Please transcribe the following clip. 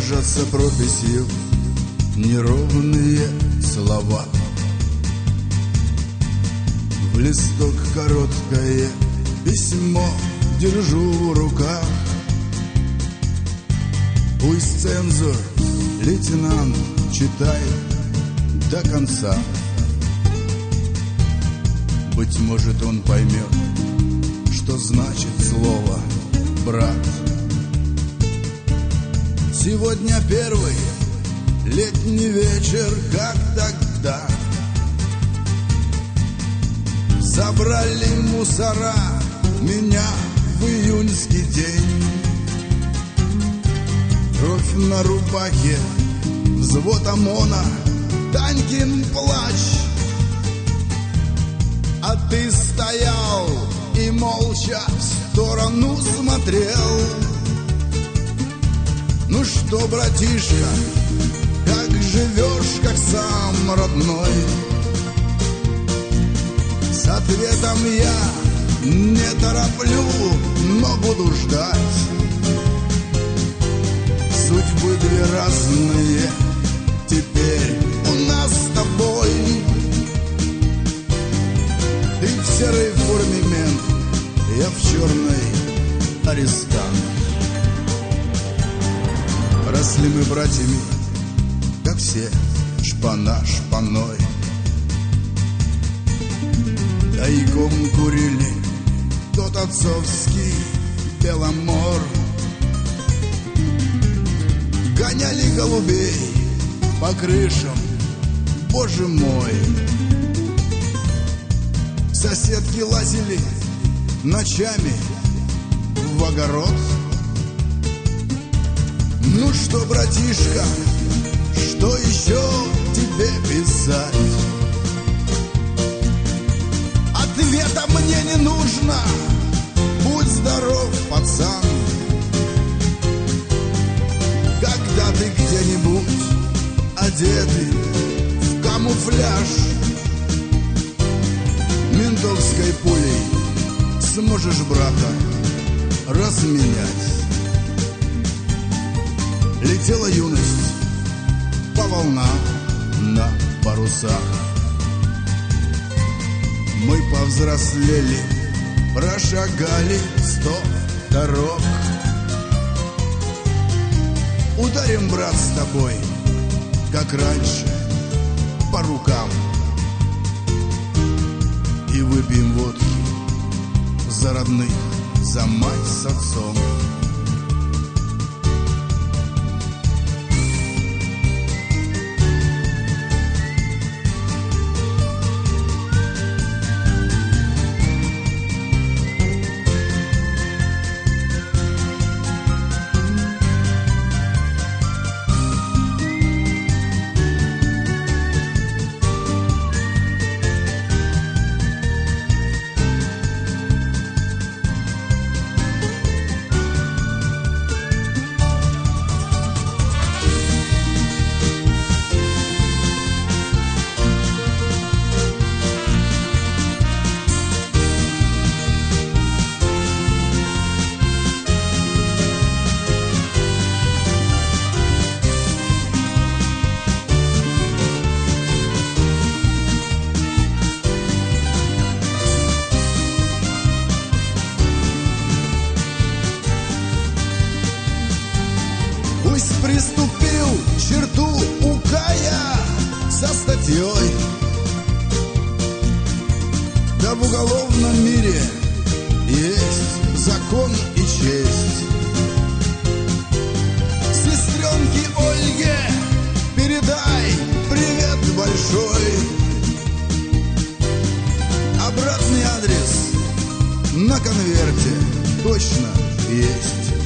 кажется прописью неровные слова. В листок короткое письмо держу в руках. Пусть цензор, лейтенант, читает до конца. Быть может, он поймет, что значит слово «брат». Сегодня первый летний вечер, как тогда. Собрали мусора меня в июньский день. Кровь на рубахе, взвод ОМОНа, Танькин плач. А ты стоял и молча в сторону смотрел. Ну что, братишка, как живешь, как сам родной? С ответом я не тороплю, но буду ждать. Судьбы две разные теперь у нас с тобой. Ты в серой форме мент, я в черной арестант. Росли мы братьями, как все, шпана шпаной. Тайком курили тот отцовский Беломор. Гоняли голубей по крышам, боже мой. Соседки лазили ночами в огород. Ну что, братишка, что еще тебе писать? Ответа мне не нужно, будь здоров, пацан. Когда ты где-нибудь одетый в камуфляж, ментовской пулей сможешь брата разменять. Летела юность по волнам на парусах. Мы повзрослели, прошагали 100 дорог. Ударим, брат, с тобой, как раньше, по рукам. И выпьем водки за родных, за мать с отцом. Приступил черту УК-я со статьей. Да в уголовном мире есть закон и честь. Сестренке Ольге передай привет большой. Обратный адрес на конверте точно есть.